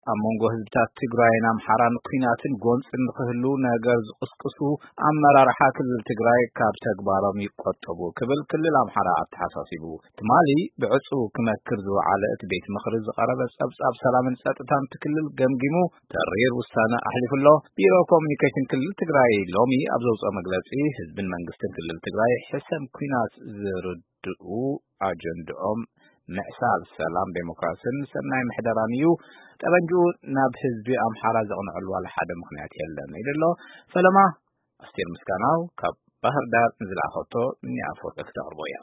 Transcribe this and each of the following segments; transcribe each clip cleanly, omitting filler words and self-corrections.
አሞንጎ ህዝብታት ትግራይና አምሐራን ኩናትን ጎንጽን ክህሉ ነገር ዝቅስቅሱ አመራርሓ ክልል ትግራይ ካብ ተግባሮም ይቆጠቡ ክልል አምሐራ አተሐሳሲቡ ትማሊ ብዕጹ ክመክር ዝወዓለ ቤት ምኽሪ ዝቀረበ ጸብጻብ ሰላምን ጸጥታን ክልል ገምጊሙ ተሪር ውሳነ አሕሊፍሎ ቢሮ ኮሙኒኬሽን ክልል ትግራይ ሎሚ አብዘውጾ መግለጺ ህዝብን መንግስትን ክልል ትግራይ ሕሰም ኩናት ዝርድኡ አጀንዳኦም ምዕሳል ሰላም ዴሞክራሲን ሰናይ ምሕደራንዩ ጠበንጁ ናብ ህዝቢ አምሐራ ዘቕንዕሉ ዋላ ሓደ ምክንያት የለን ይደሎ ፈለማ አስቴር ምስጋናው ካብ ባህር ዳር ዝላኸቶ ንያፎት ተቅርቦያ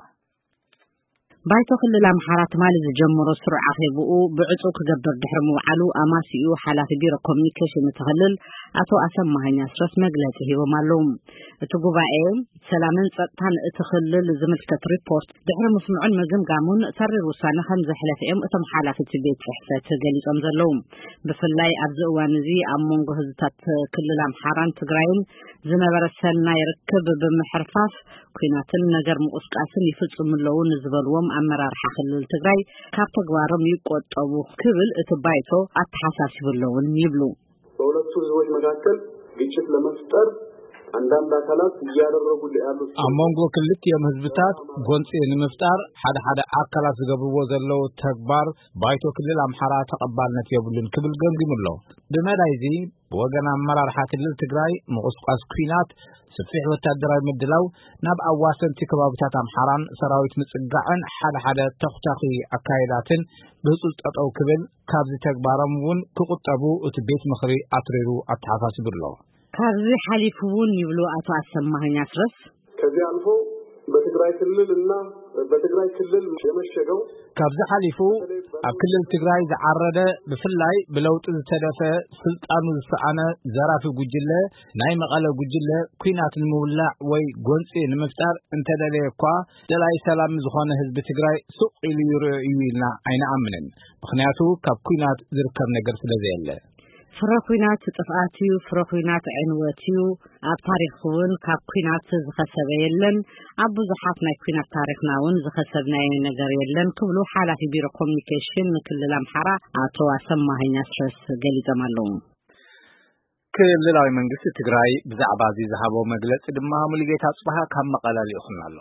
ባይቶ ክልል አምሐራ ትማሊ ዝጀመሮ ስሩዕ አኺቡኡ ብዕጹ ክገብር ድሕሪ ምውዓሉ አማሲኡ ሓላፊ ቢሮ ኮሙኒኬሽን ተኽልል አቶ አሰማኸኝ አስረስ መግለጺ ሂቦም ኣለዉ እቲ ጉባኤ ሰላምን ጸጥታን እቲ ክልል ዝምልከት ሪፖርት ድሕሪ ምስምዑን ምግምጋሙን ተሪር ውሳነ ከም ዘሕለፈኦም እቶም ሓላፊት ቤት ጽሕፈት ገሊጾም ዘለዉ ብፍላይ ኣብዚ እዋን እዚ ኣብ መንጎ ህዝብታት ክልል አምሐራን ትግራይን ዝነበረ ሰናይ ርክብ ብምሕርፋፍ ኩናትን ነገር ምቁስቃስን ይፍጽምለዉ ንዝበልዎም አመራርሓ ክልል ትግራይ ካብ ተግባሮም ይቆጠቡ ክብል እቲ ባይቶ አተሐሳሲብለውን ይብሉ በሁለቱ ህዝቦች መካከል ግጭት ለመፍጠር አንዳንድ አካላት እያደረጉ ያሉት አሞንጎ ክልቲኦም ህዝብታት ጎንጽ ንምፍጣር ሓደ አካላት ዝገብርዎ ዘለው ተግባር ባይቶ ክልል አምሐራ ተቀባልነት የብሉን ክብል ገምጊሙሎ ብመዳይዚ ወገን አመራርሓ ክልል ትግራይ ምቁስቃስ ኩናት ሰፊሕ ወታደራዊ ምድላው ናብ አዋሰንቲ ከባቢታት አምሐራን ሰራዊት ምጽጋዕን ሓደ ተኽታኺ አካይዳትን ብህጹጽ ጠጠው ክብል ካብዚ ተግባሮም እውን ክቁጠቡ እቲ ቤት ምኽሪ አትሪሩ አተሐሳሲብሎ ካብዚ ሓሊፉውን ይብሉ አቶ አሰማኸኝ አስረስ ከዚህ አልፎ በትግራይ ክልል የመሸገው ካብዚ ሓሊፉ ኣብ ክልል ትግራይ ዝዓረደ ብፍላይ ብለውጥ ዝተደፈ ስልጣኑ ዝሰኣነ ዘራፊ ጉጅለ ናይ መቐለ ጉጅለ ኩናት ንምውላዕ ወይ ጎንፂ ንምፍጣር እንተደለየ እኳ ደላይ ሰላም ዝኾነ ህዝቢ ትግራይ ሱቕ ኢሉ ይርአዩ ኢልና ኣይነኣምንን ምክንያቱ ካብ ኩናት ዝርከብ ነገር ስለዘየለ ፍረኩናት ጥፍአትዩ ፍረኩናት ዕንወትዩ ኣብ ታሪኽውን ካብ ኩናት ዝኸሰበ የለን ኣብ ብዙሓት ናይ ኩናት ታሪኽናውን ዝኸሰብናይ ነገር የለን ክብሉ ሓላፊ ቢሮ ኮሙኒኬሽን ክልል አምሐራ አቶ አሰማኸኝ አስረስ ገሊጾም ኣለዉ ክልላዊ መንግስቲ ትግራይ ብዛዕባ እዚ ዝሃቦ መግለጺ ድማ ሙሉጌታ ጽባህ ካብ መቐለ ይኹን ኣሎ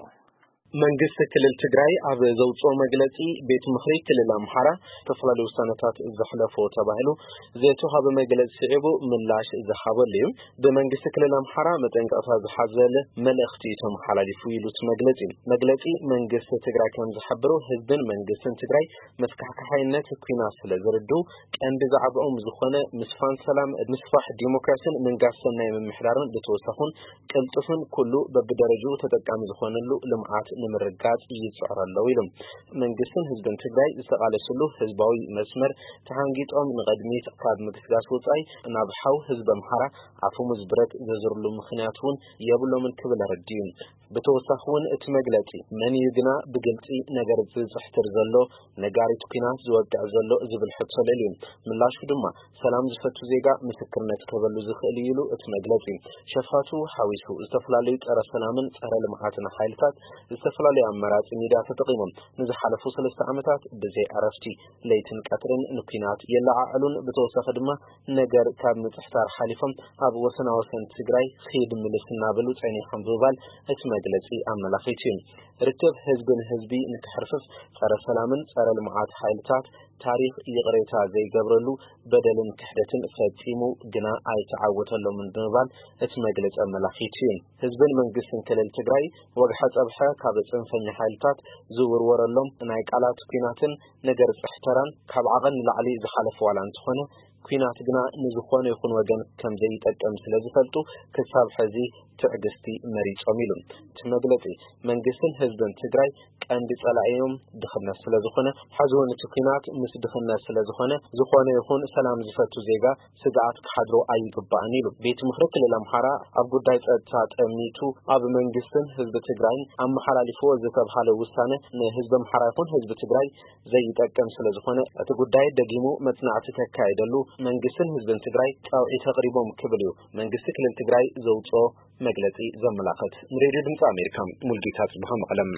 መንግስት ክልል ትግራይ ኣብ ዘውጾ መግለጺ ቤት ምኽሪ ክልል አምሐራ ተፈላልዩ ውሳነታት ዘሕለፎ ተባሂሉ ዘተሃበ መግለጺ ሲዕቡ ምላሽ ዝሃበሉ እዩ በመንግስት ክልል አምሐራ መጠንቀቕታ ዝሓዘለ መልእኽቲ ቶም ሓላሊፉ ይሉት መግለጺ መንግስት ትግራይ ከም ዝሕብሩ ህዝብን መንግስትን ትግራይ መስካሕካሕነት ኩናት ስለዝርዱ ቀንዲ ዛዕባኦም ዝኾነ ምስፋን ሰላም ምስፋሕ ዲሞክራሲን መንጋሰናይ ምምሕዳርን ብተወሳኹን ቅልጥፍን ኩሉ በብደረጃው ተጠቃሚ ዝኾነሉ ልምዓት ንምርጋጽ ይጽዕራለው ኢሎም መንግስትን ህዝብን ትግራይ ዝተቃለሰሉ ህዝባዊ መስመር ተሃንጊጦም ንቀድሚት ካብ ምግስጋስ ወጻይ ናብ ሓው ህዝብ አምሐራ አፉሙዝ ብረት ዘዝርሉ ምክንያቱን የብሎምን ክብል ረድዩ በተወሳኹን እቲ መግለጺ መን ይግና ብግልጺ ነገር ዝጽሕትር ዘሎ ነጋሪት ኩናት ዝወቅዕ ዘሎ ዝብል ሕቶለል እዩ ምላሹ ድማ ሰላም ዝፈቱ ዜጋ ምስክርነት ከበሉ ዝኽእል ይሉ እቲ መግለጺ ሸፋቱ ሓዊሱ ዝተፈላልዩ ጸረ ሰላምን ጸረ ልምዓትን ሓይልታት ዝተፈላልዩ አመራጽ ሚድያ ተጠቂሞም ንዝሓለፉ 3 ዓመታት ብዘይ አረፍቲ ለይትን ቀትርን ንኩናት የለዓዕሉን በተወሳኺ ድማ ነገር ካብ ምጽሕታር ሓሊፎም ኣብ ወሰናወሰን ትግራይ ኺድ ምልስና ብሉ ጸኒሖም ዝባል እቲ መግለጺ አመላኺት እዩ ርክብ ህዝብን ህዝቢ ንክሕርፍፍ ጸረ ሰላምን ጸረ ልምዓት ሓይልታት ታሪኽ ይቕሬታ ዘይገብረሉ በደልን ክሕደትን ፈጺሙ ግና ኣይተዓወተሎም እንድባል እቲ መግለጺ አመላኺት እዩ ህዝብን መንግስትን ክልል ትግራይ ወግሐ ጸብሐ ካብ ጽንፈኛ ሓይልታት ዝውርወረሎም ናይ ቃላት ኩናትን ነገር ጽሕተራን ካብ ዓቐን ላዕሊ ዝሓለፈ ዋላ እንትኾነ ኩናት ግና ንዝኾነ ይኹን ወገን ከም ዘይጠቅም ስለዝፈልጡ ክሳብ ሕዚ ትዕግስቲ መሪጾም ኢሉ ትመግለጺ መንግስትን ህዝብን ትግራይ ቀንዲ ጸላእዮም ድኽነት ስለዝኾነ ሓዝውን እቲ ኩናት ምስ ድኽነት ስለዝኾነ ዝኾነ ይኹን ሰላም ዝፈቱ ዜጋ ስጋኣት ክሓድሮ ኣይግባእን ኢሉ ቤት ምኽሪ ክልል አምሐራ ኣብ ጉዳይ ጸጥታ ጠሚቱ ኣብ መንግስትን ህዝቢ ትግራይን ኣመሓላሊፍዎ ዝተብሃለ ውሳነ ንህዝቢ አምሐራ ይኹን ህዝቢ ትግራይ ዘይጠቅም ስለዝኾነ እቲ ጉዳይ ደጊሙ መጽናዕቲ ተካይደሉ መንግስትን ህዝብን ትግራይ ጣውዒ ተቅሪቦም ክብል እዩ መንግስቲ ክልል ትግራይ ዘውጾ መግለጺ ዘመላኽት ሬዲዮ ድምጽ አሜሪካ ሙሉጌታ ጽባህ መቐለም